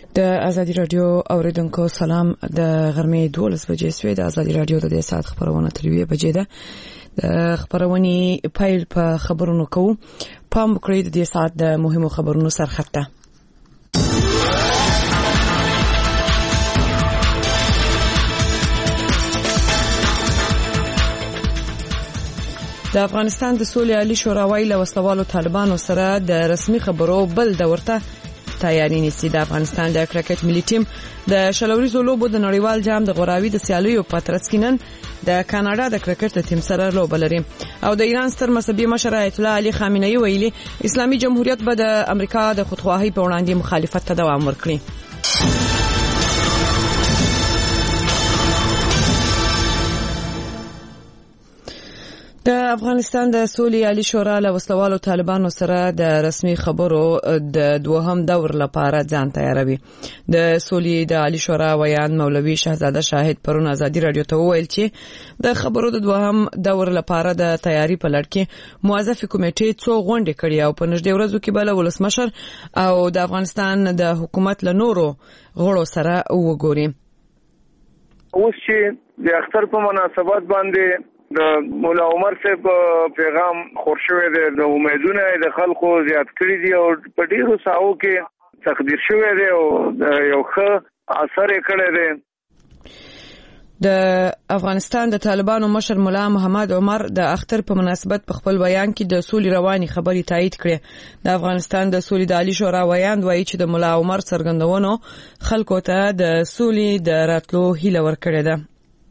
د ازادي رادیو اوریدونکو سلام. د غرمې 12 بجې سوې د ازادي رادیو د ساعت خبرونه تر 2 بجې ده. د خبرونې پایل په خبرونو کوو. پام وکړئ د ساعت د مهمو خبرونو سرخطه. د افغانستان د سولې عالی شورا ویل وسلوالو طالبانو سره د رسمي خبرو بل دورته تیاری نیسي. د افغانستان د کرکټ ملي ټیم د شلوريزو لوبو د نړیوال جام د غوراوي د سیالیو په ترڅ کې نن د کاناډا د کرکټ ټیم سره لوبه لري. او د ایران ستر مذهبي مشر آیت الله علي خامنه‌ای ویلي اسلامي جمهوریت به د امریکا د خودخواهی په وړاندې مخالفت ته دوام ورکړي. د افغانستان د سولې عالی شورا له وسلوالو طالبانو سره د رسمي خبرو د دوهم دور لپاره ځان تیاروي. د سولې د عالی شورا ویان مولوي شهزاده شاهد پرون ازادي رادیو ته وویل چې د خبرو د دوهم دور لپاره د تیاری په لړ کې موظف کمیټې څو غونډې کړې او په نږدې ورځو کې بل ولسمشر او د افغانستان د حکومت له نورو غړو سره وګوري. اوس چې د اختر په مناسبت باندې د مولا عمر صاحب پیغام خورشوي د امیدونه د خلکو زیات کړی دي او په ډیرو ساو کې تقدیر شوی دی او یو ښه اثر یې کړی دی. د افغانستان د طالبانو مشر مولا محمد عمر د اختر په مناسبت په خپل بیان کې د سولې رواني خبري تایید کړې. د افغانستان د سولې د عالی شورا ویان وایي چې د مولا عمر څرګندونو خلکو ته د سولې د راتلو هیله ورکړې ده.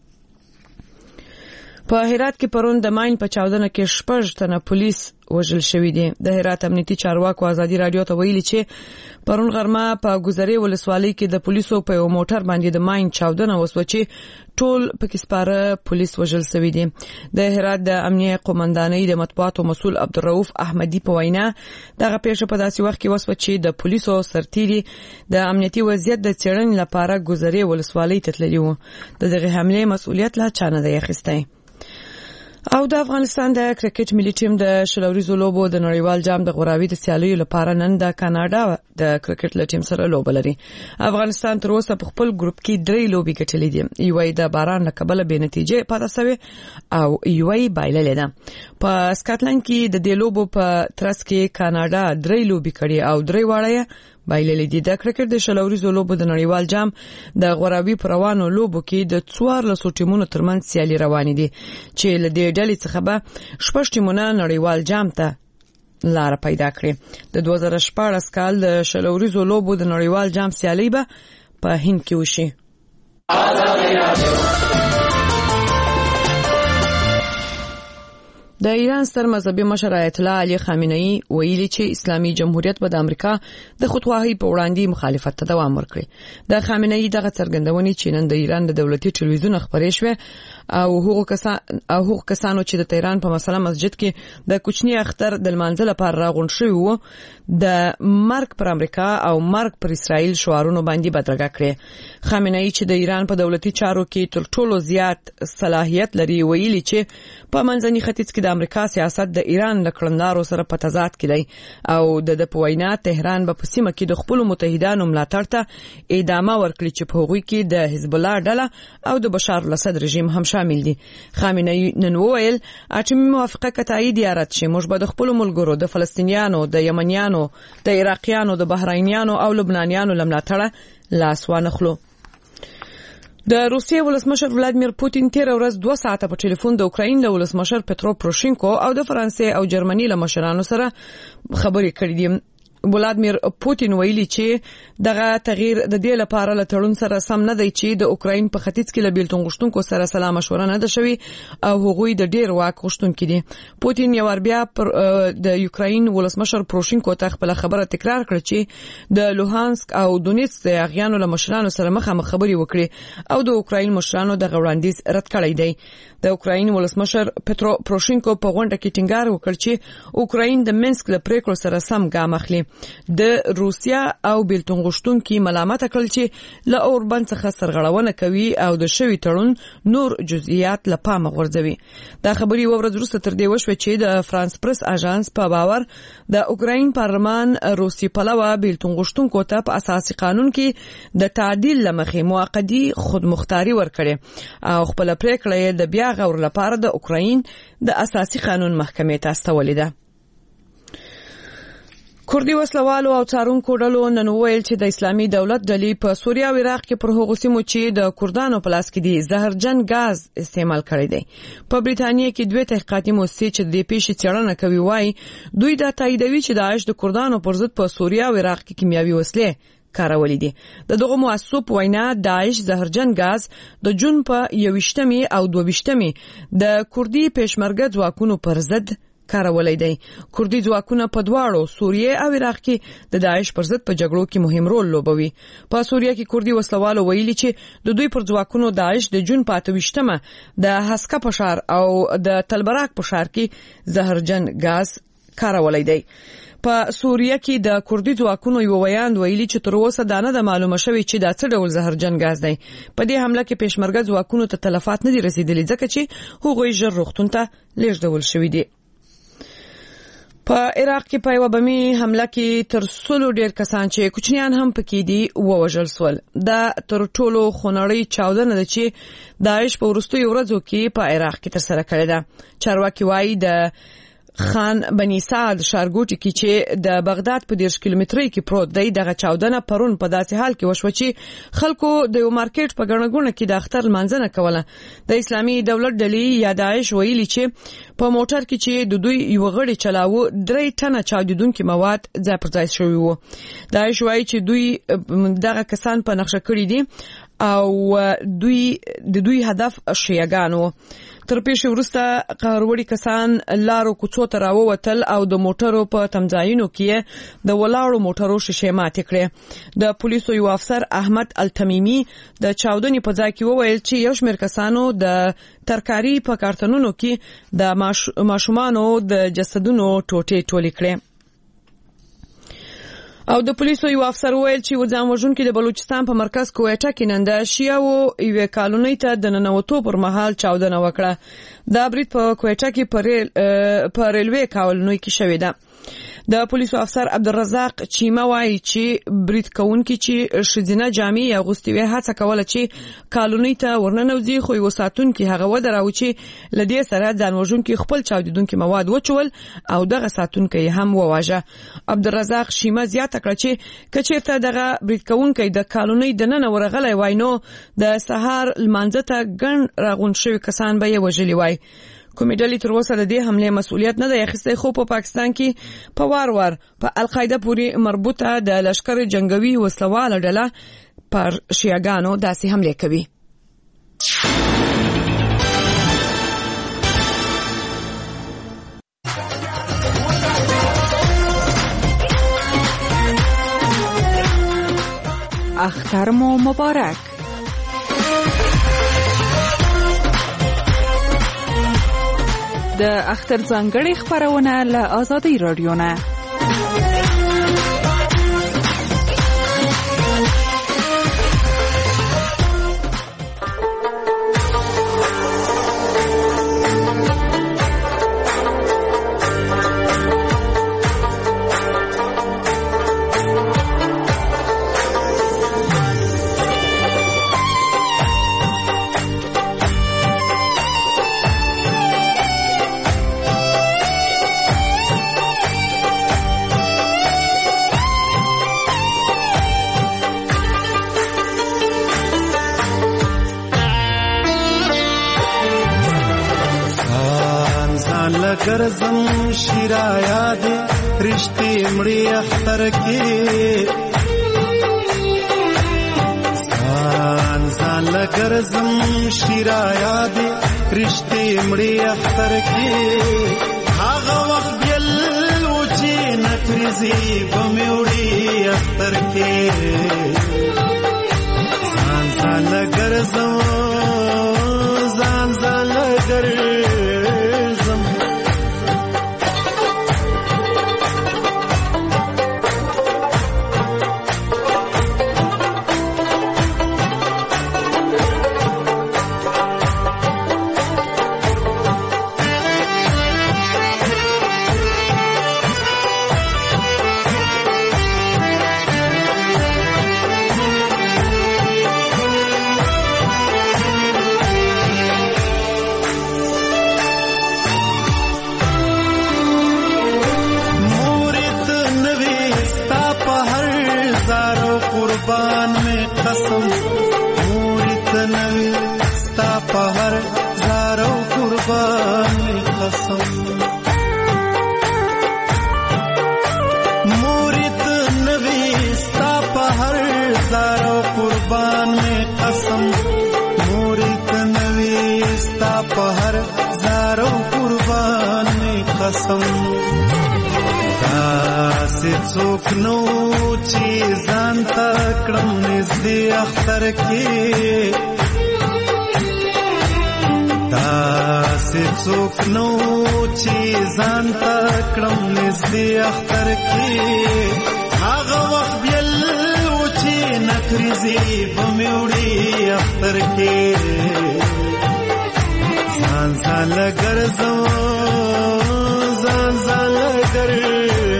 په هرات کې پرون د ماین په چاودنه کې 6 تنه پولیس وژل شوی دي. د هرات امنیتي چارواکو ازادي رادیو ته ویلي چې پرون غرمه په ګذرې ولسوالۍ کې د پولیسو په یو موټر باندې د ماین چاودنه وسوه چې ټول پکې سپاره پولیس وژل شوی دي. د هرات د امنیه قومندانۍ د مطبوعاتو مسؤل عبدالرؤف احمدی په وینا دغه پیښه په داسې وخت کې وسوه چې د پولیسو سرتیري د امنیتي وضعیت د څېړنې لپاره ګذرې ولسوالۍ ته تللي وو. دغه حمله مسؤلیت لا چانه دی اخیستی. او د افغانستان د کرکټ ملي ټیم د شلوريزو لوبو د نړیوال جام د غوراوي د سیالیو لپاره نن د کاناډا د کرکټ ټیم سره لوبه لري. افغانستان تر اوسه په خپل ګروپ کې 3 لوبې ګټلې دي. یو د باران له کبله به نتیجه پاتې شوه او یو بایللې ده. په سکاټلند کې د دې لوبو په ترڅ کې کاناډا 3 لوبې کړې او 3 واړه بایللې دي. د کرکټ د شلوريزو لوبو د نړیوال جام د غوراوي پروانو لوبو کې د 14 ټیمونو ترمنځ سیالي روانې دي چې له دې ډلې څخه به 6 ټیمونه نړیوال جام ته لار پیدا کړي. د 2014 کال د شلوريزو لوبو د نړیوال جام سیالي به په هند کې وشي. د ایران ستر مذهبي مشر آیت الله علي خامنه‌ای ویلي چې اسلامي جمهوریت به د امریکا د خودخواهی په وړاندې مخالفت ته دوام ورکړي. د خامنه‌ای دغه څرګندونې چې نن د ایران د دولتي ټلویزیون خبرې شوه او هغه کسانو چې د تهران په مسله مسجد کې د کوچنی اختر د لمانځه لپاره راغونډ شوي وو د مرګ پر امریکا او مرګ پر اسرائیل شعارونو باندې بدرګه کړې. خامنه‌ای چې د ایران په دولتي چارو کې تر ټولو زیات صلاحیت لري ویلي چې په منځني ختیځ کې د امریکا سیاست د ایران له کړنلارو سره په تضاد کې دی او د پوینا تهران به په سیمه کې د خپل متحدانو ملاتړ ته ادامه ورکړي چې په هغوی کې د حزب الله ډله او د بشار الاسد رژیم هم شامل دي. خامنه‌ای نن وویل اټومي موافقه کتایي دیارت شي موږ به د خپل ملګرو د فلسطینیانو د یمنیانو د عراقیانو د بحرینیانو او لبنانیانو لملاتړه لاس وانخلو. د روسیې ولسمشر ولادیمیر پوتین تیر ورځ 2 ساعته په ټلیفون د اوکراین له ولسمشر پترو پروشینکو او د فرانسې او جرمني له مشرانو سره خبرې کړې دي. ولادیمیر پوتین ویلي چې دغه تغییر د دې لپاره له تړون سره سم نه دی چې د اوکراین په ختیځ کې له بیلتون غوښتونکو سره سلا مشوره نه ده شوې او هغوی د ډیر واک غوښتونکي دي. پوتین یو ور بیا د یوکراین ولسمشر پروشینکو ته خپل خبره تکرار کړه چې د لوهانسک او دونیتسک د اغیانو له مشرانو سره مخامخ خبرې وکړي او د اوکراین مشرانو د وړاندیز رد کړی دی. د اوکراین ولسمشر پترو پروشینکو په غونډه کې ټینګار وکړ چې اوکراین د منسک له پریکړو سره سم ګام اخلي. د روسیا او بیلتون غشتونکو ملامت کړل چې له اوربند څخه سرغړونه کوي او د شوی تړون نور جزئیات له پامه غورځوي. دا خبري ورځ وروسته تر دې وشوه چې د فرانس پریس اژانس په باور د اوکراین پارلمان روسي پلوه بیلتون غشتونکو ته په اساسي قانون کې د تعدیل لمخې موقتی خودمختاري ورکړي او خپل پریکړه د بیا غور لپاره د اوکراین د اساسي قانون محکمې ته استولې ده. کردي وسلوالو او څارونکو ډلو نن ویل چې د اسلامي دولت ډلې په سوریه او عراق کې پر هغو سیمو چې د کردانو په لاس کې دي زهرجن غاز استعمال کړی دی. په بریټانیا کې دوه تحقیقاتي مؤسسې چې د پیښې څېړنه کوي وایي دوی دا تاییدوي چې داعش د کردانو پر ضد په سوریه او عراق کې کیمیاوي وسلې کارولې دي. د دغه مؤسسو په وینا داعش زهرجن غاز د جون په 21 او 22 د کردي پېشمرګه ځواکونو پر ضد کارولای دی. کردي ځواکونه په دواړو سوریه او عراق کې د داعش پر ضد په جګړو کې مهم رول لوبوي. په سوریه کې کردي وسلوالو ویلي چې د دوی پر ځواکونو داعش د جون په 28 د هسکه په ښار او د تلبراک په ښار کې زهرجن غاز کارولای دی. په سوریه کې د کردي ځواکونو یو ویاند ویلي چې تر اوسه دا نه معلومه شوی چې دا څه ډول زهرجن غاز دی. په دې حمله کې پېشمرګه ځواکونو ته تلفات نه دي رسیدلي ځکه چې هغوی ژر روغتون ته لیږدول شوي دي. په عراق کې په یو بمي حمله کې تر 100 ډیر کسان چې کوچنیان هم پکې دي ووژل شول. دا تر ټولو خونړۍ چاودنه ده چې داعش په وروستیو ورځو کې په عراق کې ترسره کړې ده. چارواکي وایي د خان بني سعد شارګوټي کې چې د بغداد په 10 کیلومترۍ کې پروت دی دغه چاودنه پرون په داسې حال کې وشو چې خلکو د یو مارکیټ په ګڼګونه کې د اختر منځنه کوله. د اسلامي دولت ډلې یا داعش ویلي چې په موټر کې چې د دوی یو غړي چلاوه 3 ټنه چاودیدونکو مواد ځای پر ځای شوی وو. داعش وایي چې دوی دغه کسان په نقشه کړی دي او دوی هدف شیعاګانو. تر پیښې وروسته قهروړي کسان لارو کوڅو ته راووتل او د موټرو په تمځایونو کې د ولاړو موټرو شیشې ماتې کړې. د پولیسو یو افسر احمد التمیمی د چاودنې په ځای کې وویل چې یو شمېر کسانو د ترکاري په کارتنونو کې د ماشومانو د جسدونو ټوټې ټولې کړې. او د پولیسو یو افسر ویل چې ځان وژونکي د بلوچستان په مرکز کویټه کې نن د شیعو یو کالونی ته د ننوتو پر مهال چاودنه وکړه. دا برید په کویټه کې په ریلوي کالونی کې شوې ده. د پولیسو افسر عبدالرزاق چیمه وایي چې برید کوونکي چې شذینه جامې اغوستي وي هڅه کوله چې کالونی ته ورننوځي خو یو ساتونکي هغه ودراوه چې لدې سره ځان وژونکي خپل چاودیدونکي مواد وچول او دغه ساتونکي هم وواژه. عبدالرزاق چیمه زیاته کړه چې کچېرته دغه برید کوونکي د کالونی د نن ورغلی وای نو د سهار لمانځه ته ګڼ راغون شوي کسان به یې وژلي وای. کومې ډلې تر اوسه د دې حملې مسؤلیت نه دی اخیستی خو په پاکستان کې په وار په القاعده پورې مربوطه د لشکر جنگوي وسلواله ډله پر شیعاګانو داسې حملې کوي. اختر مو مبارک. د اختر ځانګړي خبرونه له آزادۍ رادیو نه. ګرځم شیرایا دې رښتې مړی اختر کې ځان لګرځم شیرایا دې رښتې مړی اختر کې هغه وخت بل و چې نکرزي بموړي اختر کې ځان لګرځم ځان لګرځم قربان میں قسم موری تنوی ستا پہر زارو قربان میں قسم موری تنوی ستا پہر زارو قربان میں قسم موری تنوی ستا پہر زارو قربان میں قسم داسې څوک نو چې ځان ته کړم نږدې اختر کې داسې څوک نو چې ځان ته کړم نږدې اختر کې هغه وخت بیل و چې نکریزې به مې وړي اختر کې ځان ځاله ګرځم ځان ځاله ګرځم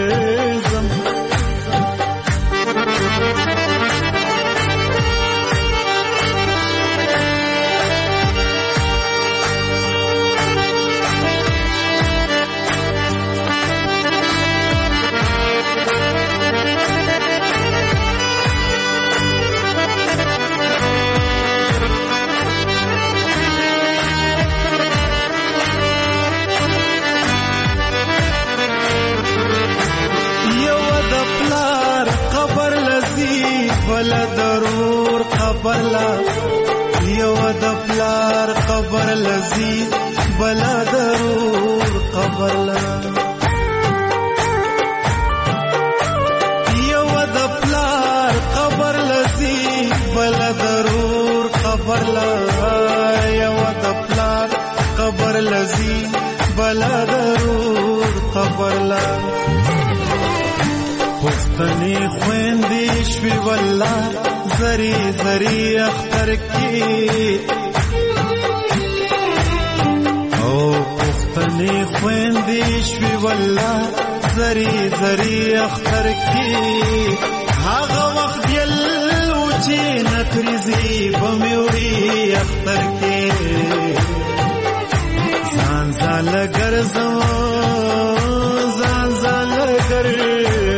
بلا ضرور قبر لا یو د پلار قبر لذي بلا ضرور قبر لا یو د پلار قبر لذي بلا ضرور قبر لا یو د پلار قبر لذي بلا ضرور قبر لا پښتني خويندې شوي والله زري زري اختر کې او پښتني خويندې شوي والله زري زري اختر کې هغه وخت یل و چې نکریزي به مې وړي اختر کې ځان ځاله ګرځم ځان ځاله ګرځم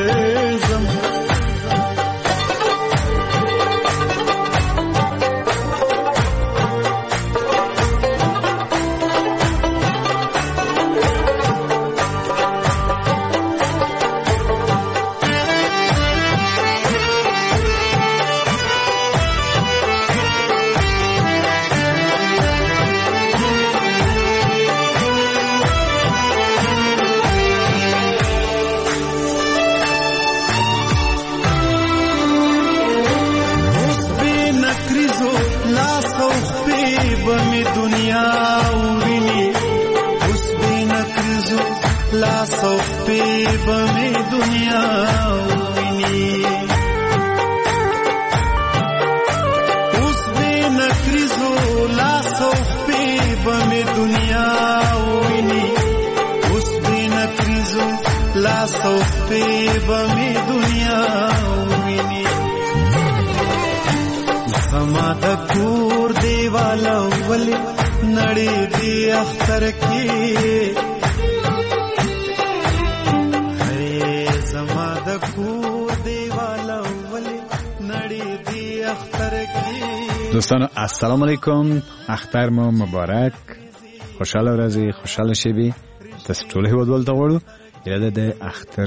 دوستان السلام علیکم اختر مو مبارک خوشحال ورځې خوشحال شبي تاسو ټول هیوادوال ته غواړو یاده د اختر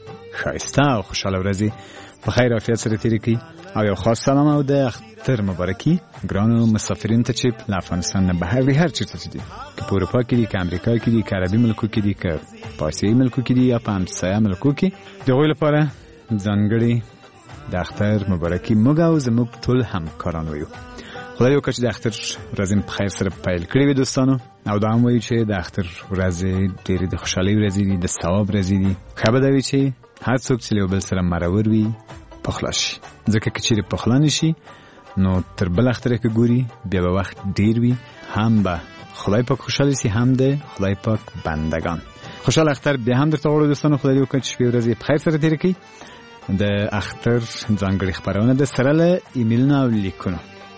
ښایسته او خوشحال ورځې په خیر عافیت سره تیر کړئ او یو خاص سلام او د اختر مبارکي ګرانو مسافرین ته چې له افغانستان نه بهر هر چیرته دي که په اروپا کې دي که امریکا کې دي که عربي ملکو کې دي که په آسیایي ملکو کې دي یا په همسایه ملکو کې د هغوی لپاره ځانګړي د اختر مبارکي موږ او زموږ ټول همکاران وایو خدای وکړي چې د اختر ورځې په خیر سره پیل کړې وي دوستانو او دا هم وایو چې د اختر ورځې ډېرې د خوشحالۍ ورځې دي د ثواب ورځې دي ښه به دا وي چې هر څوک چې له یو بل سره مرور وي پخلا شي ځکه که چیرې پخلا نه شي نو تر بل اختره که ګوري بیا به وخت ډېر وي هم به خدای پاک خوشحاله شي هم د خدای پاک بندگان خوشحال اختر بیا هم درته غواړو دوستانو خدای دې وکړي چې شپې ورځې په خیر سره تېرې کړئ د اختر ځانګړې خپرونه د سره له ایمیلونو او لیکونو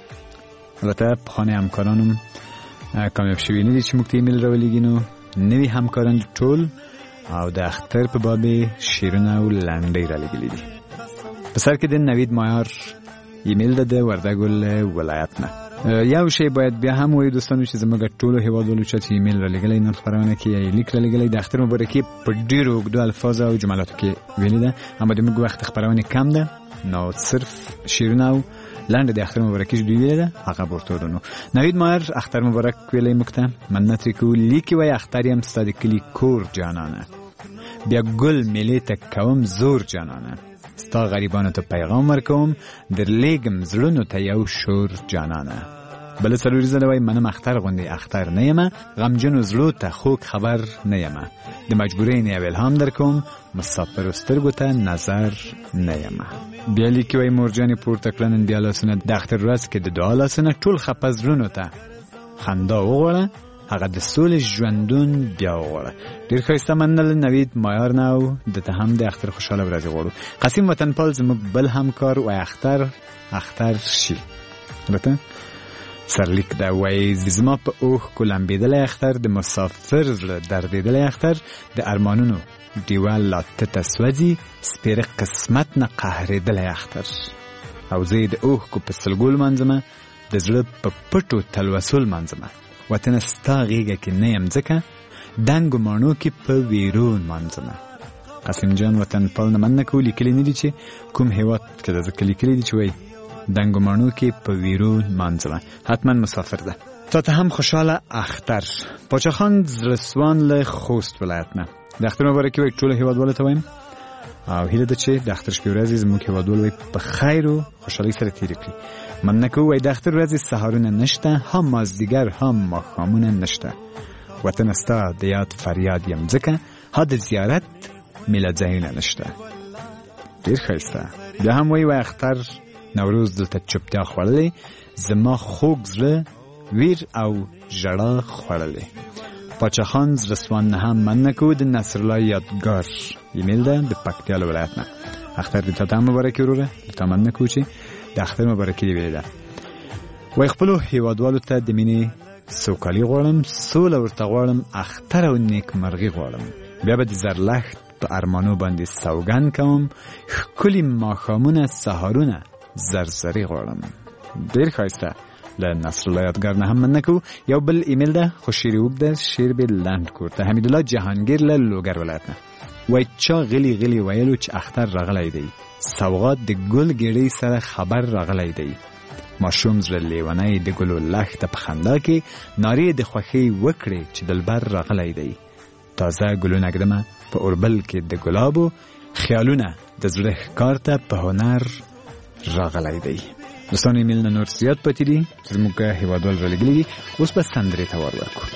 البته پخواني همکارانم کامیاب شوي نه دي چې موږ ته ایمیل راولېږي نو نوي همکاران ټول او د اختر په باب شعرونه او لنډۍ رالېږلي دي په سر کې د نوید مایار ایمیل ده د وردګ ولایت نه. یو شی باید بیا هم وایو دوستانو چې زموږ ټولو هیوادوالو چې ایمیل را لګلې نن خبرونه کې یا لیک را لګلې د اختر مبارکي په ډیرو اوږدو الفاظ او جملاتو کې ویلې ده، اما د موږ وخت خبرونه کم ده، نو صرف شیرونه او لنډه د اختر مبارکي دوی ویلې ده هغه ورته نو نوید ماهر اختر مبارک ویلې مکته مننت کو لیکي وای اختر یم ستاد کلی کور جانانه بیا ګل ملي ته کوم زور جانانه ستا غریبانو ته پیغام ورکوم در لګم زړونو ته یو شور جانانه بل سلوری زده وای منم اختر غوندې اختر نه یم غمجن زړو ته خوک خبر نه یم د مجبورۍ نه الهام درکوم مسافر سترګو ته نظر نه یم. بیا لیکي وای مورجانې پورته کړنن بیا لاسونه د اختر ورځ کې د دعا لاسونه ټول خپه زړونو ته خندا وغواړه هغه د سولې ژوندون بیا وغواړه. ډېر ښایسته مننه نوید مایار نه او د ته هم د اختر خوشحاله ورځې غواړو. قاسم وطنپال زموږ بل همکار وای اختر شي راته سرلیک دا وای زما په اوښ کولمبېدلی اختر د مسافر زړه دردېدلی اختر د ارمانونو ډیوه لا تته سوځي سپېره قسمت نه قهرېدلی اختر او زه یې د اوښکو په سلګو لمانځمه د زړه په پټو تلوسو لمانځمه وطنه ستا غېږه کې نه یم ځکه دنګو ماڼو کې په ویرو لمانځمه. قاسم جان وطنپال نه مننه کوو لیکلي نه دي چې کوم هېواد کې ده ځکه لیکلي دي چې وایي دنګو ماڼو کې په ویرو لمانځمه حتما مسافر ده. تا ته هم خوشحاله اختر. پاچا خان زړسوان له خوست ولایت نه د اختر مبارکي وایي ټولو هېوادوالو ته وایم او هیله ده چې د اختر شپې ورځې زموږ هېوادوال وایي په خیر او خوشحالۍ سره تېرې کړي. مننه کوو وایي د اختر ورځې سهارونه نشته هم مازدیګر هم ماښامونه نشته وطن ستا د یاد فریاد یم ځکه ها د زیارت میله ځایونه نشته. ډېر ښایسته. بیا هم وایي اختر نوروز دلته چوپتیا خوړلې زما خوږ زړه ویر او ژړا خوړلې. پاچا خان زړسوان نه هم مننه کوو د نصرالله یادګار ایمیل ده د پکتیا له ولایت نه. اختر دې ته هم مبارکي وروره د تا مننه کوو چې د اختر مبارکي دې ویلې ده. وایي خپلو هېوادوالو ته د مینې سوکالي غواړم سوله ورته غواړم اختر او نیکمرغي غواړم بیا به د زرلښت په ارمانو باندې سوګند کوم ښکلي ماښامونه سهارونه زرزری غواړم. ډېر ښایسته. له نصرالله یادګار نه هم مننه کوو. یو بل ایمیل ده خو شعر اوږد ده شعر به لنډ کړو. ته حمیدالله جهانګیر له لوګر ولایت نه وایي چا غلي ویلو چې اختر راغلی دی سوغات د ګل ګېډۍ سره خبر راغلی دی ماشوم زړه لیونی د ګلو لښته په خندا کې نارې د خوښۍ وکړې چې دلبر راغلی دی تازه ګلونه ږدمه په اوربل کې د ګلابو خیالونه د زړه ښکار ته په هنر راغلی دی. دوستان ایمیل نه نور زیات پاتې دي زموږ هېوادوال را لګلي دي. اوس به سندرې ته ور ورکړو.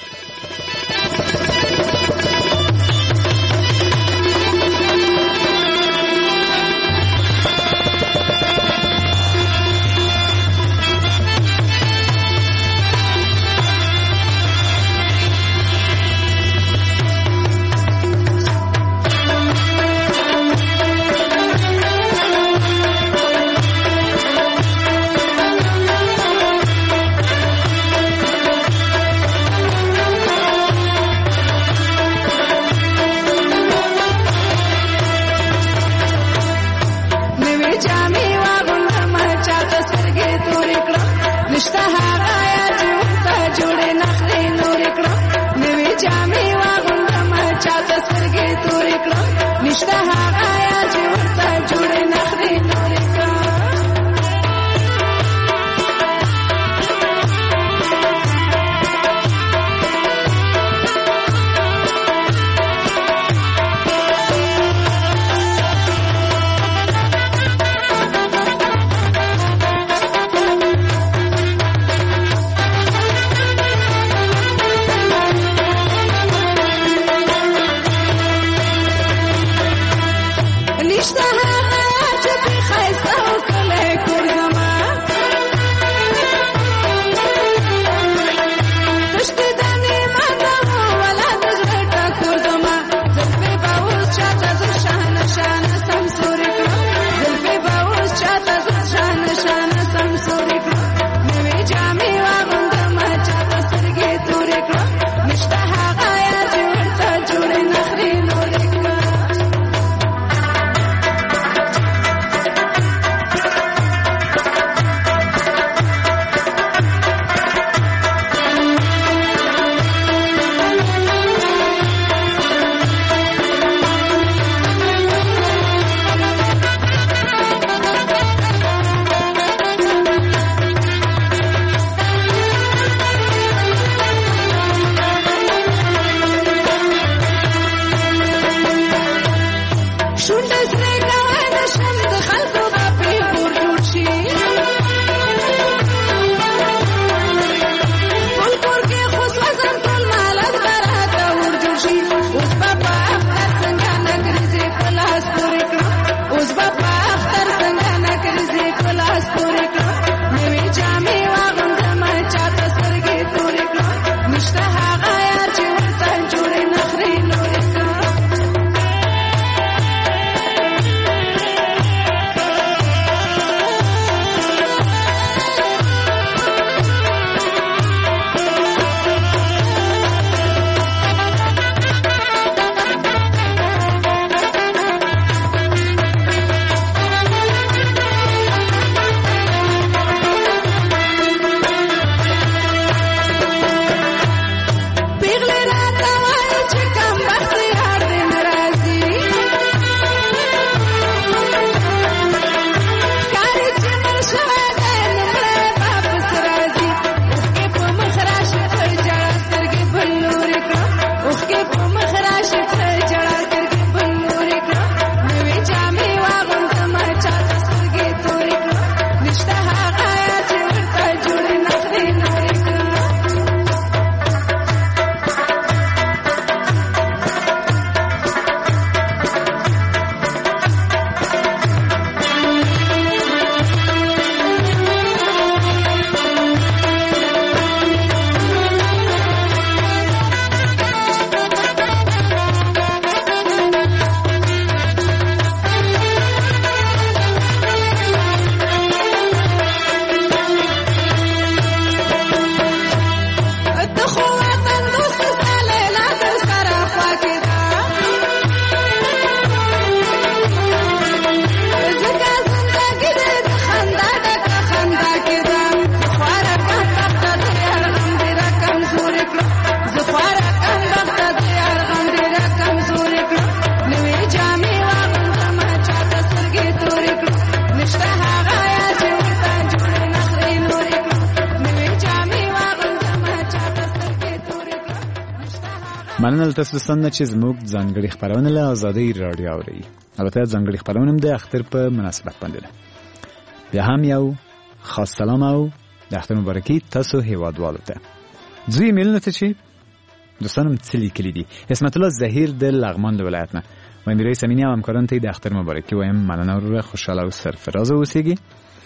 مننه تاسو دوستان چې زموږ ځانګړي خبرونه له آزادۍ رادیو اوري. البته ځانګړي خبرونه هم د اختر په مناسبت باندې ده. بیا هم یو خاص سلام او د اختر مبارکي تاسو هیوادوالو ته. زوی میلونه ته چې دوستانم څلی کلی دي. اسمت الله زهیر د لغمان د ولایت نه. و میرای سمینی او همکاران ته د اختر مبارکي وایم. مننه او خوشاله او سرفراز اوسئ.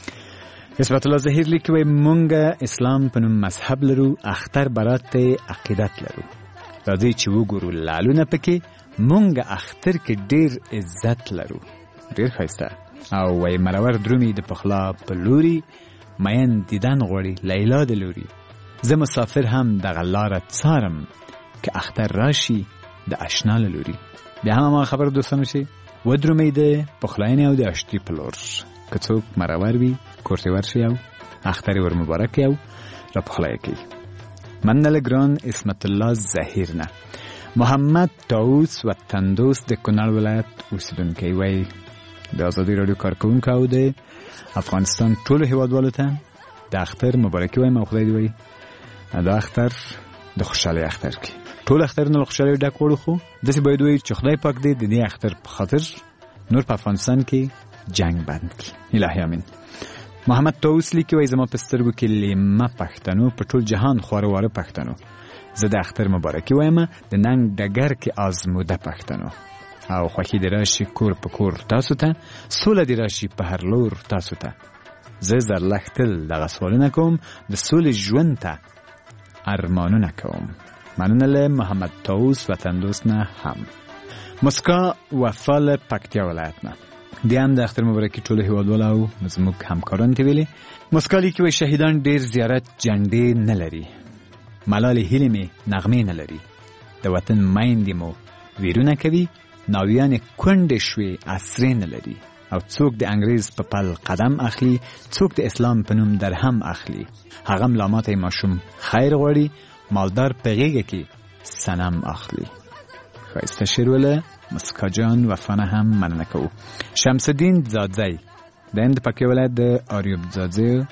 اسمت الله زهیر لیکي وای مونږ اسلام په نوم مذهب لرو، اختر برات عقیدت لرو. راځي چې وګورو لالونه پکې مونږ اختر کې ډیر عزت لرو. ډیر ښایسته. او وای مرور درومي د پخلا په لوري مین دیدن غوړي لیلا د لوري. زه مسافر هم د غلاره څارم که اختر راشي د آشنا لوري. بیا هم ما خبر دوستانو شي و درومي د پخلاینې او د اشتي په لور که څوک مرور وي کورته ورشي او اختر ور مبارک او را پخلای کی. من نلگران اسمت الله زهیر نه. محمد طاووس وطن دوست د کونړ ولایت اوسیدونکی وای د آزادۍ رادیو کارکونکو او د افغانستان ټولو هیوادوالو ته د اختر مبارکي وایم او خدای دې وای د اختر د خوشحالۍ اختر کی. ټول اخترونه له خوشحالۍ ډک وړو خو داسې باید وای چې خدای پاک دې د دې اختر په خاطر نور په افغانستان کې جنگ بند کی. الهی امین. محمد طاووس لیکي وای زما په سترګو کې لیمه پښتنو په ټول جهان خواره پښتنو. زه د اختر مبارکي وایم د ننګ ډګر کې آزموده پښتنو. او خوښي دې راشي کور په کور تاسو ته، سوله دې راشي په هر لور تاسو ته. زه زرلښ تل دغه سوالونه کوم د سولې ژوند ته ارمانونه کوم. مننه له محمد طاووس وطن دوست نه هم. مسکا وفال پکتیا ولایت نه. د هم د اختر مبارکي ټولو هیوادوالو او زموږ همکاران ته ویلي. مسکا لیکي وای شهیدان ډیر زیارت جنډې نه لري، ملالې هیلې مې نغمې نه لري. د وطن میندې مو ویرونه کوي، ناویانې کونډې شوې عصرې نه لري. او څوک د انګریز په پل قدم اخلي، څوک د اسلام په نوم درهم اخلي. هغه ملامته ماشوم خیر غواړي، مالدار په غېږه کې صنم اخلي. ښایسته شعر وله مسکا جان وفانه هم مننه کوو. شمس الدین زادزی د هند پکې ولایت د آریوب زادزی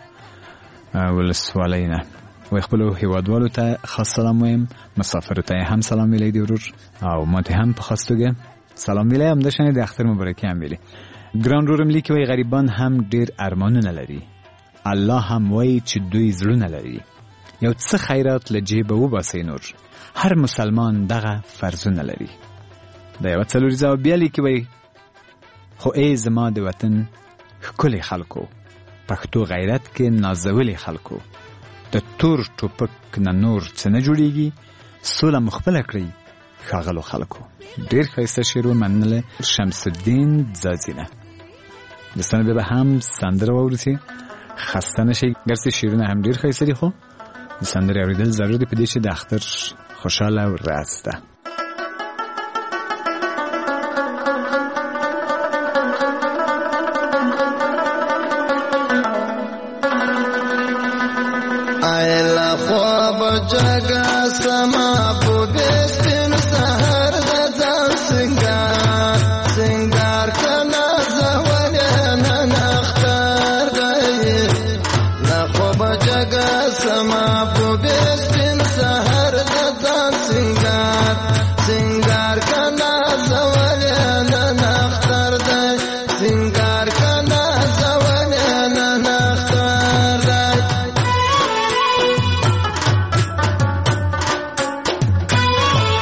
ولسوالۍ نه. وای خپلو هیوادوالو ته خاص سلام وایم، مسافرو ته هم سلام ویلی دی ورور او ما ته هم په خاص توګه سلام ویلی. همداشانې د اختر مبارکي هم ویلی. ګران رورم لیکي وای غریبان هم ډیر ارمانونه لري، الله هم وای چې دوی زړونه لري. یو څه خیرات له جیبه وباسئ نور، هر مسلمان دغه فرضونه لري. د یو څلوریزه بیا لیکي وای خو ای زما د وطن ښکلي خلکو، پښتو غیرت کې نازولي خلکو. د تور ټوپک نه نور څه نه جوړیږي، سوله مخبله کړئ ښاغلو خلکو. ډیر ښایسته شعر و. مننه شمس الدین زازینه. دوستان بیا به هم سندره واورسي، خسته نشئ. ګرځي شعرونه هم ډیر ښایسته دي خو د سندرې اورېدل ضرور دی په دې چې د اختر خوشحاله ورځ ده. ایلا خواب جگا سما بودستین سهر دزم سنگار کنا زولی نختار گئی نخواب جگا سما بودستین سهر دزم سنگار کنا زولی نختار گئی سنگار کنا زولی نختار گئی.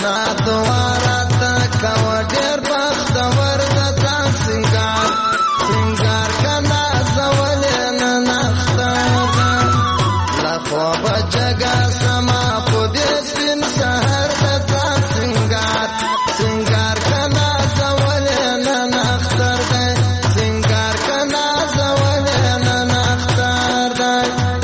دا دواره تا کوا ډیر بختور دا سنگار سنگار کنا زولې نن اختر لخوا بچګا سما په دې سپین سحر دا سنگار سنگار کنا زولې نن اختر دا سنگار کنا زولې نن اختر دا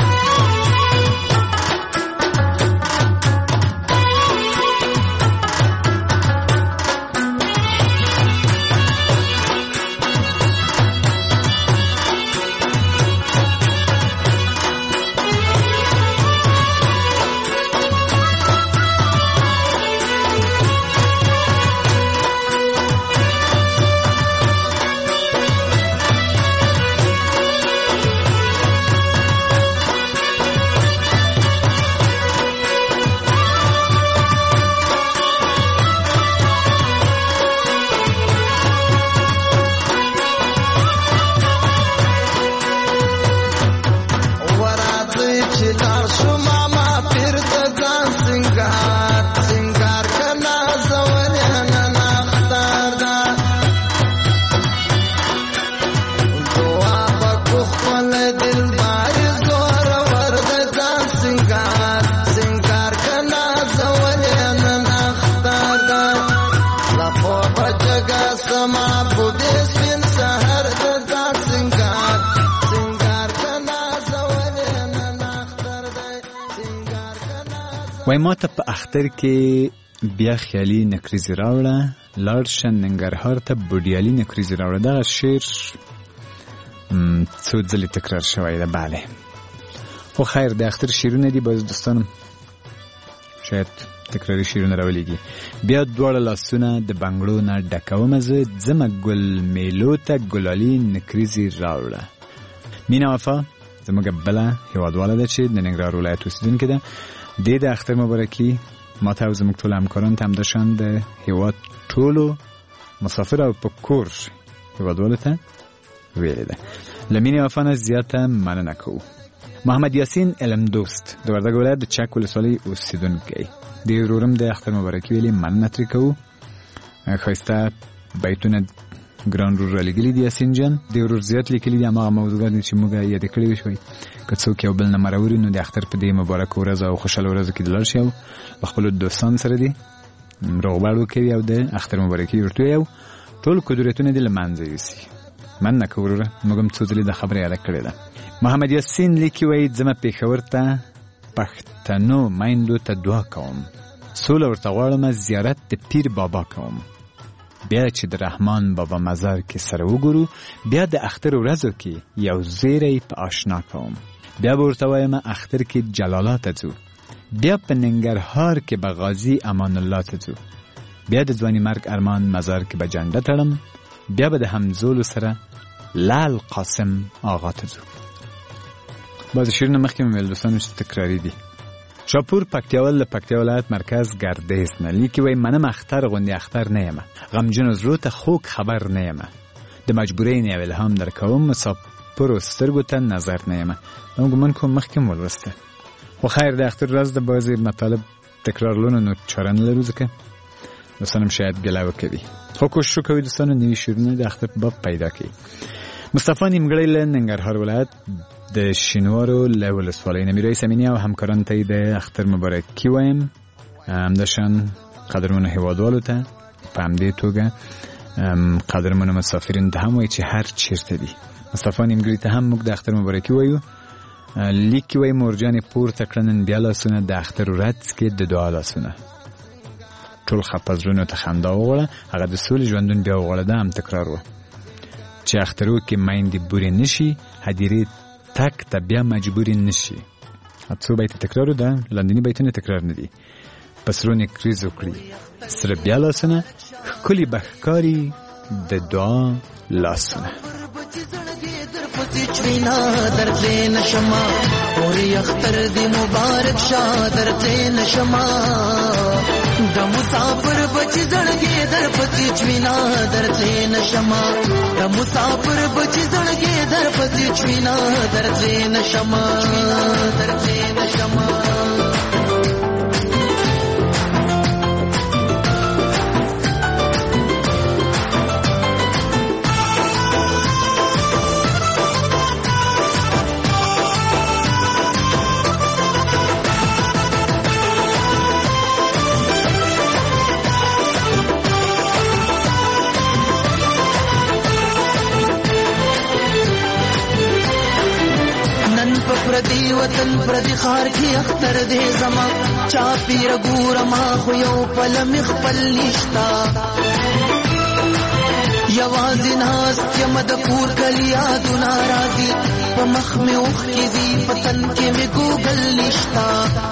وای ما ته په اختر کې بیا خیالي نکریزي راوړه لاړ شه ننګرهار ته بوډیالي نکریزي راوړه. دغه شعر څو ځلې تکرار شوی ده. بله خو خیر د اختر شعرونه دي، باز دوستانم شاید تکراري شعرونه راولیږي. بیا دواړه لاسونه د بنګړو نه ډکومه زه ځمه ګل میلو ته ګلالي نکریزي راوړه. مینا وفا زموږ بله هیوادواله ده چې د ننګرهار ولایت اوسېدونکې ده. د اختر مبارکي ما ته او زموږ ټولو همکارانو ته همداشان د هیواد ټولو مسافر او په کور هیوادوالو ته ویلې ده. له مینې وفا نه زیاته مننه کوو. محمد یاسین علم دوست د وردګ ولایت د چک ولسوالۍ اوسېدونکی د ورورم د اختر مبارکي ویلې مننه ترې کوو. ښایسته بیتونه ګران رور رالیږلي دي یاسین جان. د ورور زیات لیکلي دي هماغه موضوعات دي چې موږ یاد کړي وشوي. که څوک یو بل نه مروري نو د اختر په دې مبارک ورځ او خوشاله ورځ کې د لاړ شي او له خپلو دوستانو سره دي روغبړ وکوي او د اختر مبارکي ورته وي او ټول قدرتونه دې له منځه یوسي. مننه کوو وروره، موږ هم څو ځلې دا خبره یاده کړې ده. محمد یاسین لیکي وایي ځمه پېښور ته پښتنو میندو ته دعا کوم، سوله ورته غواړم، زیارت د پیر بابا کوم. بیا چې د رحمان بابا مزار کې سره وګورو، بیا د اختر ورځو کې یو زیری په آشنا کوم. بیا به ورته وایم اختر کې جلالا ته ځو، بیا په ننګرهار کې به غازي امان الله ته ځو، بیا د ځواني مرګ ارمان مزار کې به جنډه تړم، بیا به د همزولو سره لال قاسم آغا ته ځو. بعضې شعرونه مخکې مې ویل دوستانو چې تکراري دي. شاپور پکتیاوال له پکتیا ولایت مرکز ګردیز نه لیکي وایي منم اختر غوندې اختر نه یمه، غمجنو زړو ته خوږ خبر نه یمه، د مجبورۍ نه یو الهام در کوم، مسافرو سترګو ته نظر نه یمه. دا ګومان کوم مخکې مو ولوسته. خو خیر د اختر ورځ د بعضې مطالب تکرارولو نو چاره نه لرو، ځکه دوستان هم شاید ګیله وکوي. خو کوشش وکوئ دوستانو نوي شعرونه د اختر په باب پیدا کړئ. مصطفی نیمګړی له ننګرهار ولایت د شینوارو له ولسوالۍ نه میرویس امینی او همکارانو ته د اختر مبارکي وایم. همداشان قدرمنو هیوادوالو ته په همدې توګه قدرمنو مسافرینو ته هم وایي چې هر چیرته دي. مصطفی نیمګړی ته هم موږ د اختر مبارکي وایو. لیکي وایي مورجانې پورته کړنن بیا لاسونه د اختر ورځ کې د دعا لاسونه، ټول خپه زړونو ته خندا وغواړه، هغه د سولې ژوندون بیا وغواړه. دا هم تکرار و چې اخترو کې میندې بورې نشي، هدیرې تک ته بیا مجبورې نشي. څو بیت تکرارو ده، لاندیني بیتونه تکرار نه دي. په سرو نکریز وکړي سره بیا لاسونه، ښکلي به ښکاري د دعا لاسونه. چوینا درځې نشما اوري اختر دی مبارک شاه درځې نشما د مسافر بچی زړګي در پتی چوینا درځې نشما د مسافر بچی زړګي در پتی چوینا درځې نشما درځې نشما پردی وطن پردی خار کی اختر دې زما چا پیر ګور ما خو یو پل مخپل نشتا یوازې ناس کې مد کور کلیا د ناراضي په مخ مې اوخ کې دی پتن کې مې ګوګل نشتا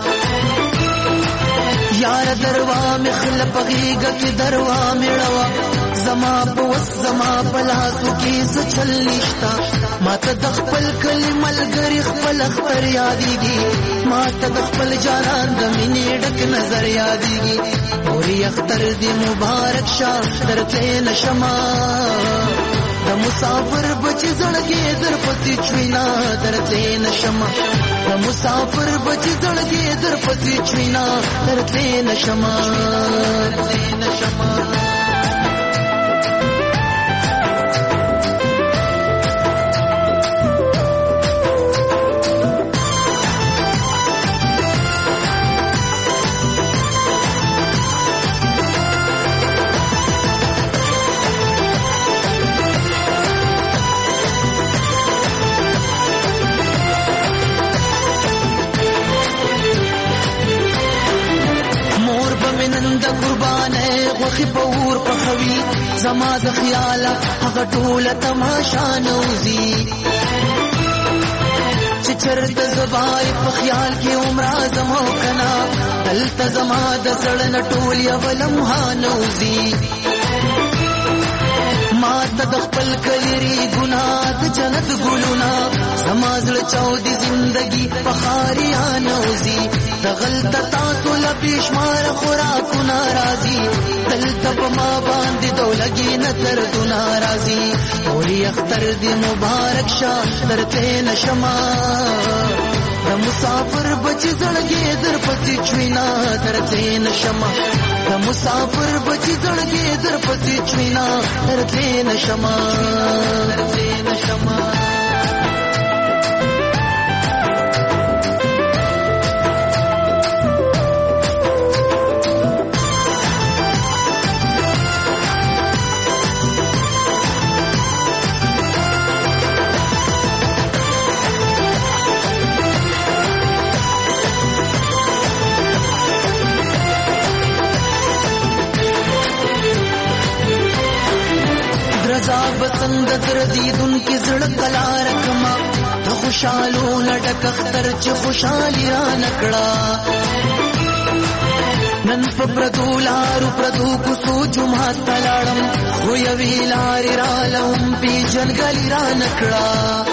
یار دروا مې خلپ غیګه کې دروا مې ړوا زما په وس زما په لاسو کې څه چل نشتا ما ته د خپل کلي ملګري خپل اختر یادېږي ما ته د خپل جانان د مینې ډک نظر یادېږي اوري اختر دې مبارک شه درته نشما د مسافر بچی زړګي در پتی چوینا درته نشما د مسافر بچی زړګي در پتی چوینا درته نشما وخی پور پخوی زما د خیال هغه ټوله تماشا نوزی چې چرته زبای په خیال کې عمره زما کنا دلته زما د زړه ټول یو لمحه نوزی ما ته د خپل کلری ګناه د جنت ګلونا زما زړه چاودي زندگی په خاریا نوزی د غلطه تاسو له بشمار خوراکونه راځي دلته په ما باندې دولګي نظر د ناراضي اوري اختر دې مبارک شه درته نشما د مسافر بچی زړګي در پتی چوینا درته نشما د مسافر بچی زړګي در پتی چوینا درته نشما بسند دردیدن کی زړه کلا رکما د خوشالو لډک اختر چې خوشالي را نکړه نن په پردو لارو پردو کو سوچو ما تلاړم خو یوی لارې را لوم پی جنګلی را نکړه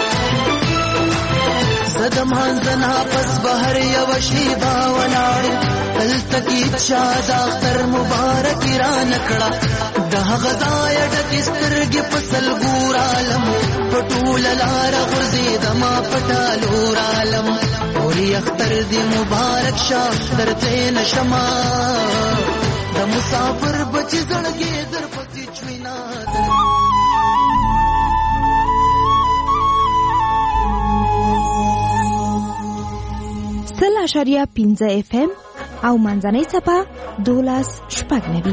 صدمان زنا پس بهر یو شیبا ولاړ دلته کی چا د اختر مبارک را نکړه ده غزای ډکې سترګې په سلګور عالم پټول لار غرزي دما پټالور عالم اوري اختر دې مبارک شه درته نشما د مسافر بچی زړګي در پتی چوینا 0.5 FM او منځنۍ څپه 12.9.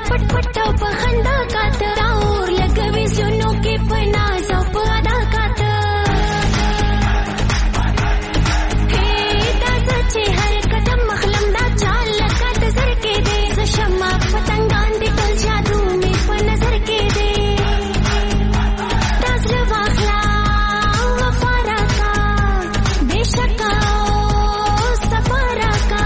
پټ پټ په خندا کاته راور لګوي زونو کې پنا زو په ادا کاته هې دا چې هر قدم مخلم دا چال لکات زر کې دې زشما پتنګان دې ټول جادو می په نظر کې دې تاسو واخلا وفارا کا بشکا سفارا کا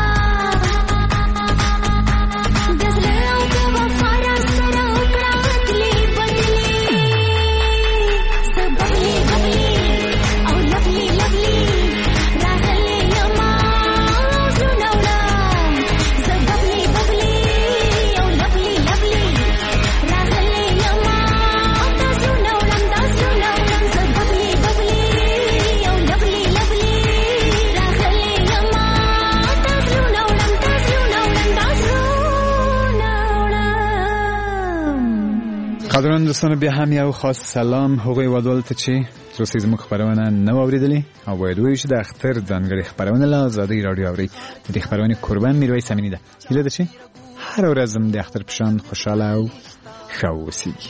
قدران دوستان بیا هم یو خاص سلام هغوی ودول ته چې تر اوسه زموږ خبرونه نه واوریدلې او باید وایو چې د اختر ځانګړې خبرونه له آزادۍ رادیو اوري. د دې خبرونې قربان میرویس امینی ده. هیله ده چې هر ورځ د اختر په شان خوشاله او ښه واوسیږي.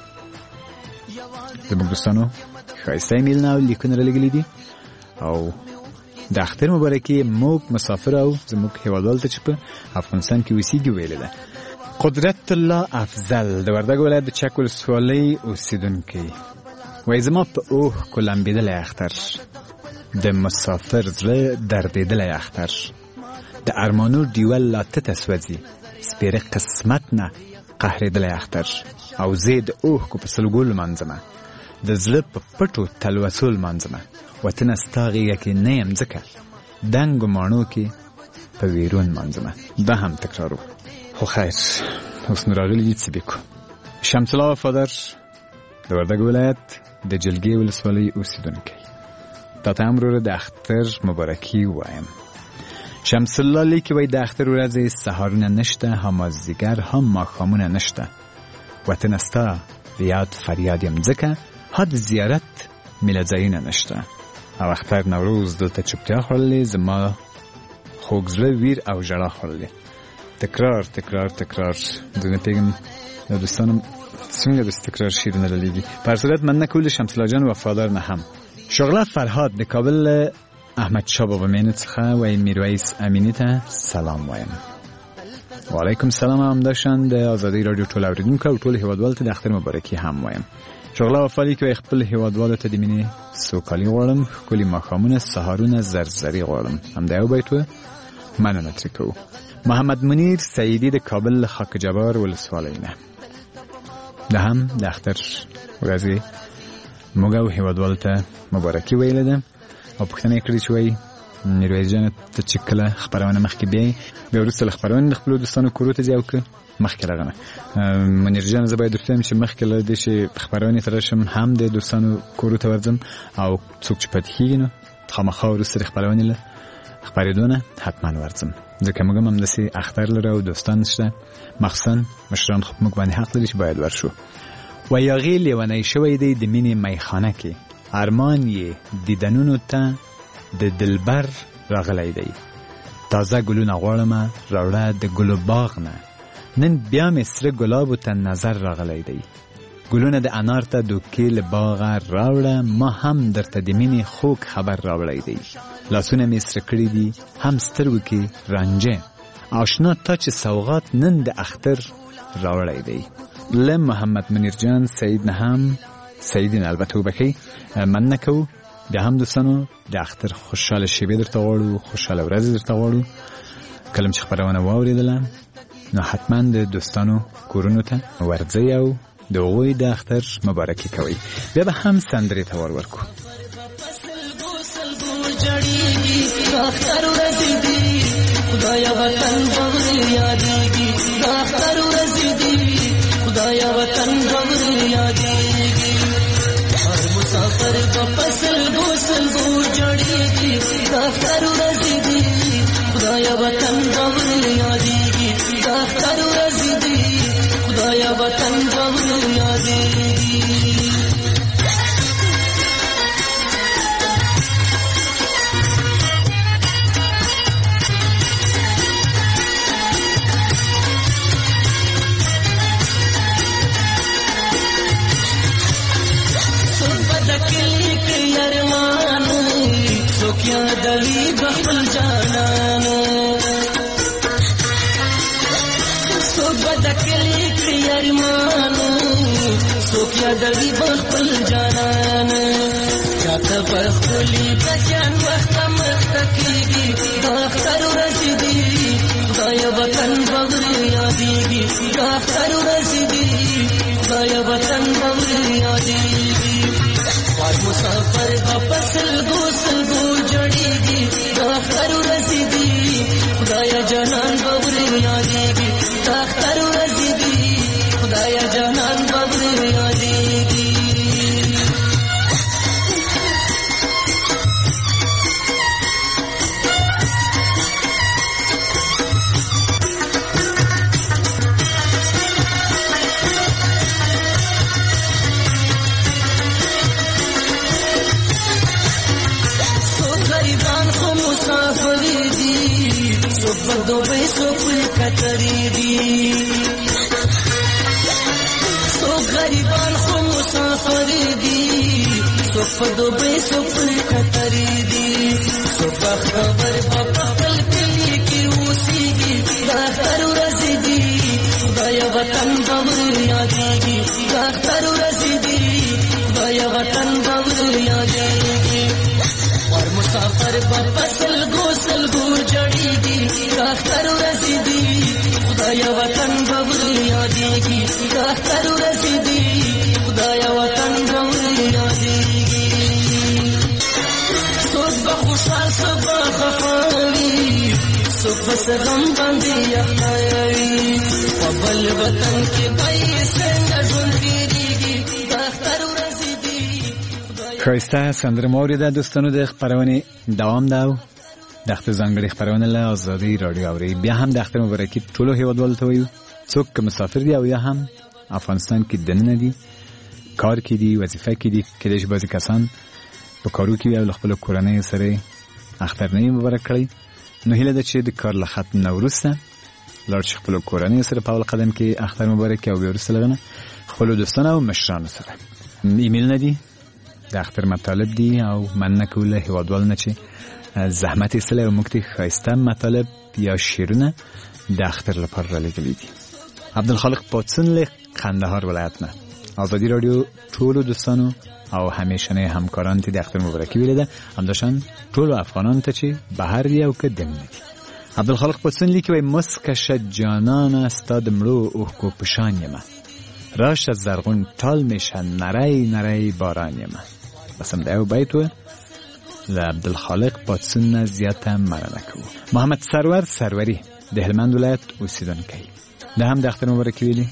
زموږ دوستانو ښایسته ایمیلونه او لیکونه رالیږلي دي او د اختر مبارکي موږ مسافر او زموږ هیوادوالو ته چې په افغانستان کې اوسیږي ویلې ده. قدرت الله افضل د وردګ ولایت د چک ولسوالۍ اوسیدونکی وایي زما په اوه کولمبېدلی اختر د مسافر زړه دردېدلی اختر د ارمانو ډیوه لا تته سوځي سپېره قسمت نه قهرېدلی اختر او زه د اوښکو په سلګو لمانځمه د زړه په پټو تلوسو لمانځمه وطنه ستا غېږه کې نه یم ځکه دنګو ماڼو کې په ویرون لمانځمه. دا هم تکرارو خو خیر اوس نو راغلي دي څه بکو. شمس الله وفادار د وردګ ولایت د جلګې ولسوالۍ اوسیدونکی تا ته هم وروره د اختر مبارکي وایم. شمس الله لیکي وایي د اختر ورځې سهارونه نشته هم مازدیګر هم ماښامونه نشته وطنه ستا د یاد فریاد یم ځکه ها د زیارت میله ځایونه نشته او اختر نوروز دلته چوپتیا خوړلې زما خوږ زړه ویر او ژړا خوړلې. تکرار تکرار تکرار د نه پیغام د دوستانم څنګه د تکرار شیرونه لیدي. په صورت من نکول شمس الله جان وفادار نه هم شغله فرهاد د کابل احمد شاه بابا مینه څخه و میرویس امینی ته سلام وایم. و علیکم سلام هم داشتن د آزادی رادیو ټول اوریدونکو او ټول هیوادوالو ته د اختر مبارکي هم وایم. شغله وفاداری که خپل هیوادوالو ته د مینې سوکالي غواړم ښکلي ماښامونه سهارونه زرزري غواړم. همدا یو بیت و مننه ترې کوو. محمد منیر سیدی د کابل خاک جبار ولسوالۍ نه ده هم د اختر ورځې موږ او هیوادوالو ته مبارکي ویلې ده او پوښتنه یې کړې چې وایي میرویس جانه ته چې کله خپرونه مخکې بیایي بیا وروسته له خپرونې د خپلو دوستانو کورو ته ځې او که مخکې راغله منیر جانه زه باید درته وایم چې مخکې له دې چې خپرونې ته راشم هم د دوستانو کورو ته ورځم او څوک چې پاتې کېږي نو خامخا وروسته د خپرونې له خپرېدو نه حتما ورځم ځکه موږ هم همداسې اختر لرو او دوستان شته مخصوصا مشران خو موږ باندې حق لري چې باید ورشو. وایي هغې لیونی شوی دی د مینې میخانه کې ارمان یې دیدنونو ته د دلبر راغلی دی تازه ګلونه غواړمه راوړه د ګلو باغ نه نن بیا مې سره ګلابو ته نظر راغلی دی ګلونه د انار ته دوکې له باغه راوړه ما هم درته د مینې خوږ خبر راوړی دی لاسونه مې سره کړي دي هم سترګو کې رانجه آشنا تا چې سوغات نن د اختر راوړی دی. له محمد منیر جان سعید نه هم سعیدین البته وبخی من نکو بیا هم دوستانو د اختر خوشحاله شیبې درته غواړو خوشحاله ورځې درته غواړو. کله چې خبرونه واورېدله نو حتما د دوستانو کورونو ته ورځئ او د هغوی د اختر مبارکي کوئ. بیا به هم سندرې ته ورکو. اختر ورځې دي خدایا وطن غوړ یادېږي اختر ورځې دي خدایا وطن غوړ یادېږي هر مسافر په فصل غسل غوړ جوړېږي اختر ورځې دي خدایا وطن غوړ یادېږي اختر ورځې دي خدایا وطن غوړ یادېږي. یادوي بخل جانانو څوک به د کلي کړي ارمانو څوک یادوي بخل جانانو چاته بخلي بچان وخت مخته کېږي د اختر ورځې دي خدای وطن بغر یادېږي د اختر ورځې دي خدای وطن بغر یادېږي خوار مسافر به په سلګو سلګو جوړېږي د اختر ورځې دي خدای جانان بغر یادېږي د اختر ورځې دي خدای جانان بغر یادېږي دوبئی سوپل کتری دی سو غریبان خو مسافر دی سو دوبئی سوپل کتری دی سو خبر بابا خپل کلی کې اوسېږي دا اختر ورځې دي خدای وطن بغر یادېږي دا اختر ورځې دي خدای وطن بغر یادېږي اور مسافر بابا سلګو سلګو جوړېږي دا اختر ورځې دي خدای وطن بغر یادېږي دا اختر ورځې دي خدای وطن بغر یادېږي څوک به خوشحال څوک به خفه وي څوک به څه غم باندې یخته وي په بل وطن کې به یې څنګه ژوند تېرېږي دا اختر ورځې دي ښایسته سندره مو اورېده دوستانو د خپرونې دوام ده او د اختر ځانګړې خپرونه له ازادۍ راډیو اورئ بیا هم د اختر مبارکي ټولو هیوادوالو ته وایو څوک که مسافر دي او یا هم افغانستان کې دننه دي کار کې دي وظیفه کې دي کېدای شي بعضې کسان په کارو کې وي او له خپلو کورنیو سره یې اخترنۍ مبارک کړئ نو هیله ده چې د کار له ختم نه وروسته لاړ شي خپلو کورنیو سره په اول قدم کې اختر مبارک او بیا وروسته له هغه نه خپلو دوستانو او مشرانو سره ایمیلونه دي د اختر مطالب دي او مننه کوو له هیوادوالو نه چې زحمت ایستلی او موږ ته ښایسته مطالب یا شعرونه د اختر لپاره رالیږلي دي عبدالخالق پاتسون له قندهار ولایت نه ازادي راډیو ټولو دوستانو او همیشنه همکاران ته د اختر مبارکي ویلې ده همداشان ټولو افغانانو ته چې بهر دي او که دننه دي عبدالخالق پاتسون لیکي وایي مسکشه جانانه ستا د مړو اوښکو په شان یمه راشه زرغون ټال میشه نری نری باران یمه بسم ده او بیت و له عبدالخالق پاتسون نه زیاته مننه کوو محمد سرور سروری د هلمند ولایت اوسیدونکی ده هم د اختر مبارکي ویلي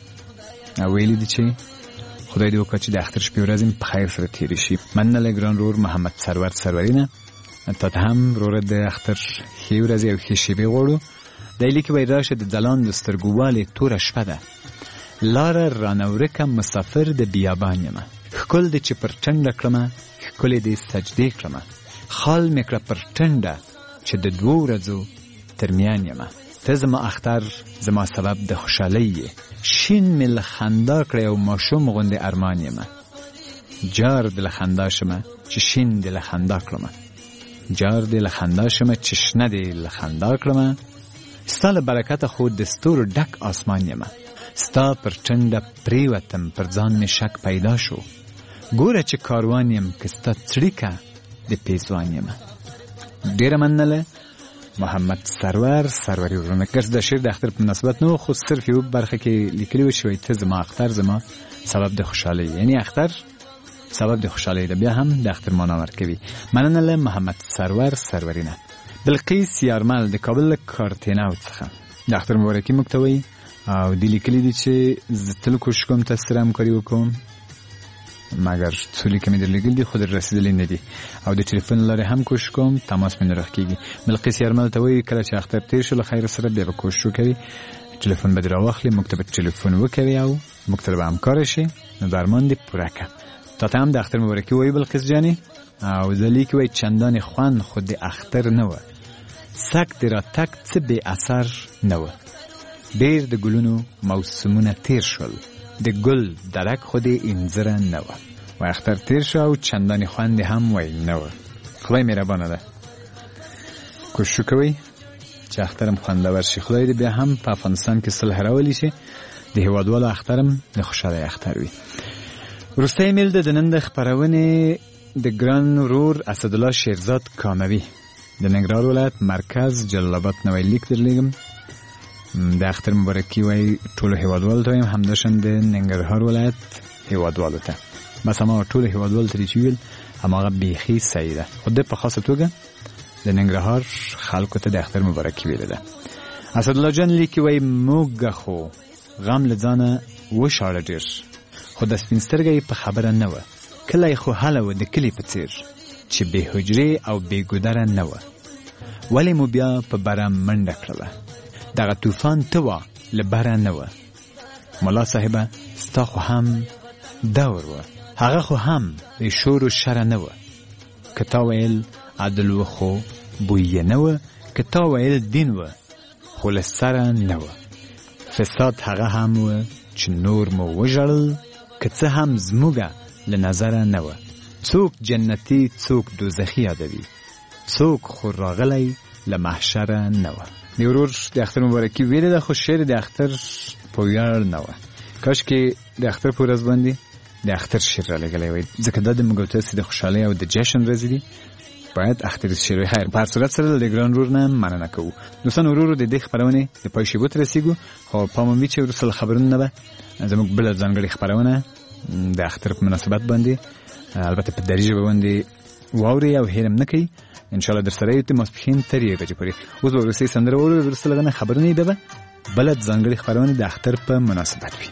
او ویلي دي چې خدای دې وکړي چې د اختر شپې ورځې په خیر سره تېرې شي مننه له ګران ورور محمد سرور سروری نه تا ته هم وروره د اختر ښې ورځې او ښې شېبې غواړو دی لیکي وایي راشه د ځلانده سترګووالې توره شپه ده لاره رانه ورکه مسافر د بیابان یمه ښکل دې چې پر ټنډه کړمه ښکلې دې سجدې کړمه خال مې کړه پر ټنډه چې د 2 ورځو ترمیان یمه ته زما اختر زما سبب د خوشحالۍ یې شین مې له خندا کړی او ماشوم غوندې ارمان یمه جار دې له خندا شمه چې شین دې له خندا کړمه جار دې له خندا شمه چې شنه دې له خندا کړمه ستا له برکته خو د ستورو ډک آسمان یمه ستا پر ټنډه پریوتم پر ځان مې شک پیدا شو ګوره چې کاروان یم که ستا څړیکه د پیزوان یمه ډېره مننه له محمد سرور سروری ورونه ګرځ د شعر د اختر په مناسبت نو خو صرف یو برخه کې لیکلي و چې ته زما اختر زما سبب د خوشحالۍ یعنی اختر سبب د خوشحالۍ ده بیا هم د اختر معنا ورکوي مننه له محمد سرور سروری نه بلقیس یارمل د کابل کارتینو څخه د اختر مبارکي موږ ته وایي او دی لیکلی دی چې زه تل کوشش کوم تاسو سره همکاري وکړم مګر څو لیک مې درلېږلي دي خو در رسېدلي نه دي او د ټلیفون له لارې هم کوشش کوم تماس مې نه راکېږي بلقیس یارمل ته وایي کله چې اختر تېر شو له خیر سره بیا به کوشش وکوي ټلیفون به دې راواخلي موږ ته به ټلیفون وکوي او موږ ته به همکاره شي نو د ارمان دې پوره کړه تا ته هم د اختر مبارکي وایي بلقیس جانې او زه لیکي وایي چندانې خوند خو د اختر نه وه سک دې راتګ څه بې اثر نه وه ډېر د ګلونو موسمونه تیر شول د ګل درک خو دې انځره نه وه و اختر تیر شو او چندانې خوند هم وایي نه وه خدای مهربانه ده کوشش کوي چې اخترم خوندور شي. خدای دې بیا هم په افغانستان کې صلح راولي شي، د هیوادوالو اخترم د خوشحالۍ اختر وي. وروستی میل د نن د خپرونې د ګران ورور اسدالله شیرزاد کاموي د ننګرهار ولایت مرکز جلال آباد نوی لیک درلیږم. د اختر مبارکي وایي ټولو هیوادوالو ته وایم، همداشان د ننګرهار ولایت هیوادوالو ته. بس هماغه ټولو هیوادوالو ته چې ویل هماغه بیخي صحیح ده. خو د په خاصه توګه د ننګرهار خلکو ته د اختر مبارکي ویله ده. اسدالله جان لیکي وایي موږ خو غم له ځانه وشاړه ډېر، خو د سپین سترګه یې په خبره نه وه. کلی خو هله و د کلي په څېر چې بې حجرې او بې ګودره نه وه. ولې مو بیا په بره منډه کړله؟ دغه طوفان ته وه له بره نه وه. ملا صاحبه ستا خو هم دور وه، هغه خو هم د شور و شره نه وه. که تا ویل عدل و خو بویه نه وه، که تا ویل دین وه خو له سره نه وه. فساد هغه هم وه چې نور مو وژړل، که څه هم زموږه له نظره نه وه. څوک جنتي څوک دوزخي یادوي، څوک خو راغلی له محشره نه وه. د ورور د اختر مبارکي ویلې ده، خو شعر د اختر په ویاړ نه وه. کاشکې د اختر په ورځ باندې د اختر شعر را لګلی وای، ځکه دا د موږ او تاسې د خوشحالۍ او د جشن ورځې دي. باید اختر شعر وي. خیر، په هر صورت سره د ګران ورور نه مننه کوو. دوستان ورورو د دې خپرونې د پای شیبو ته رسیږو، خو پام وي چې وروسته له خبرونو نه به زموږ بله ځانګړې خپرونه د اختر په مناسبت باندې البته په دري ژبه باندې واورئ او هېر هم نه کوي. انشاءالله در سره یو د ماسپښین تر 1 بجې پورې. اوس به وروستۍ سندره واورو، وروسته له هغه نه خبرونه یې ده به بله ځانګړې خپرونه د اختر په مناسبت وي.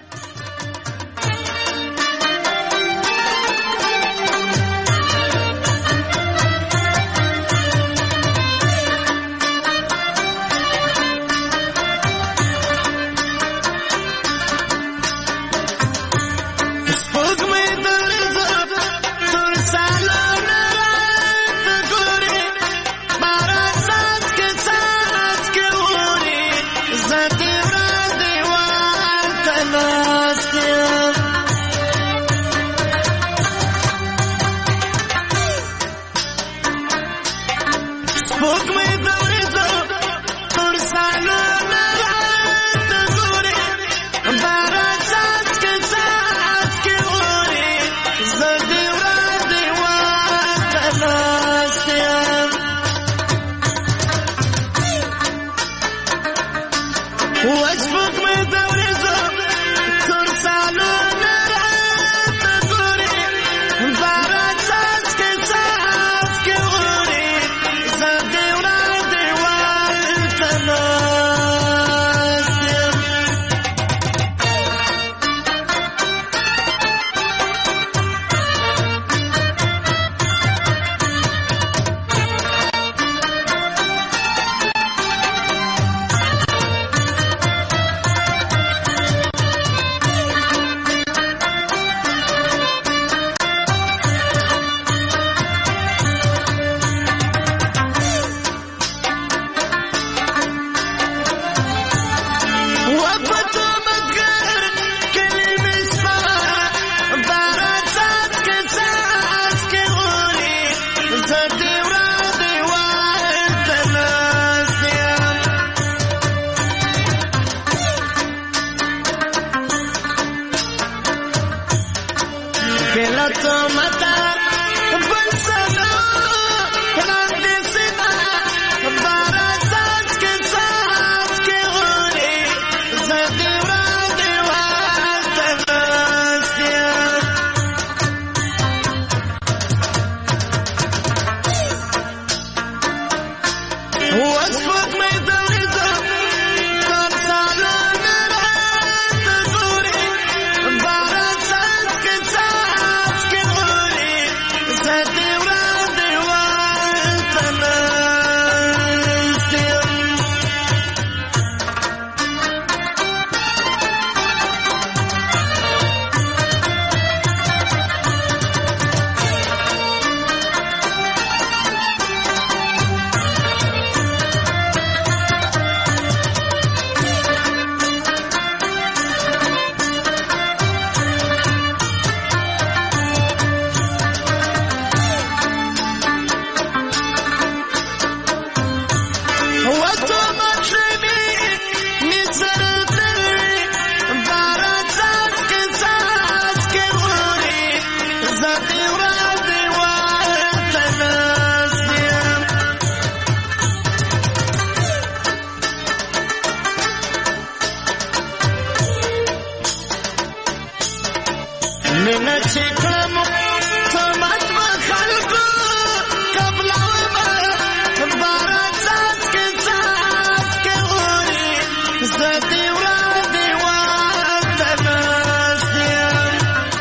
مینه چې کړم سمت به خلکو قبلومه باران څاڅکې څاڅکې اوري زه دې وړاندې ورته ناست یم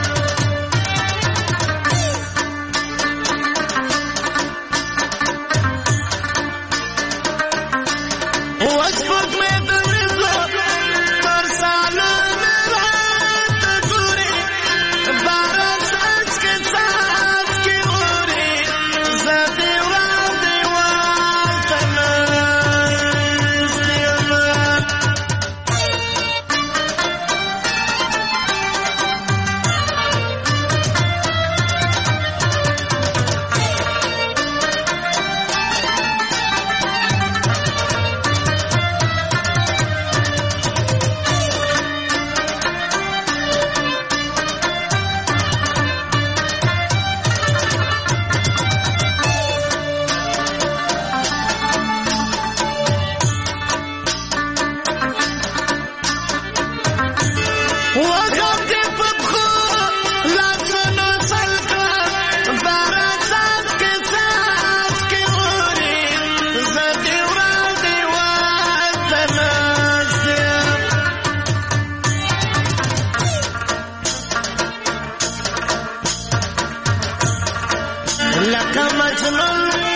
اوس سپوږمۍ د ورځو تر سالونه راته ګوري باران څاڅکې څاڅکې اوري زه دې وړاندې ورته ناست یم وغم دې په پښو لاسونو سل کړه باران څاڅکې څاڅکې اوري زه دې وړاندې ورته ناست یم لکه مجنون